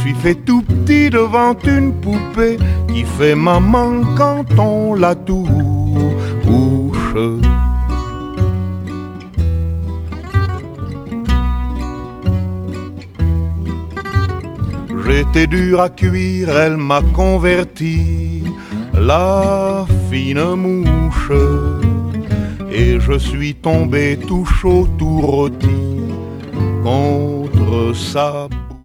suis fait tout petit devant une poupée qui fait maman quand on la touche. J'étais dur à cuire, elle m'a converti, la fine mouche. Et je suis tombé tout chaud, tout rôti contre sa